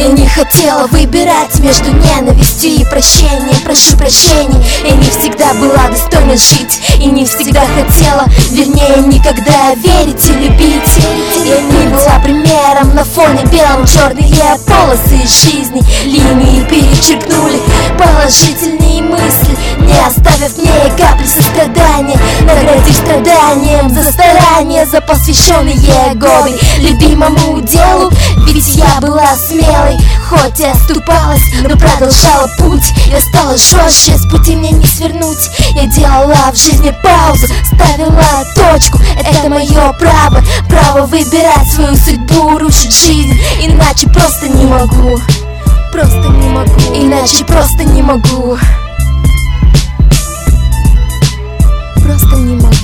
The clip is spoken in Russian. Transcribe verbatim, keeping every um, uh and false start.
Я не хотела выбирать между ненавистью и прощением. Прошу прощения, я не всегда была достойна жить, и не всегда хотела, вернее, никогда верить и любить. Я не была примером на фоне белом. Черные полосы жизни, линии перечеркнули положительные мысли, не оставив мне капли сострадания, наградив страданием за старания, за посвященные годы любимому делу. Ведь я была смелой, хоть и оступалась, но продолжала путь. Я стала жестче, с пути мне не свернуть. Я делала в жизни паузу, ставила точку. Это мое право, право выбирать свою судьбу, рушить жизнь. Иначе просто не могу, просто не могу, иначе просто не могу, просто не могу.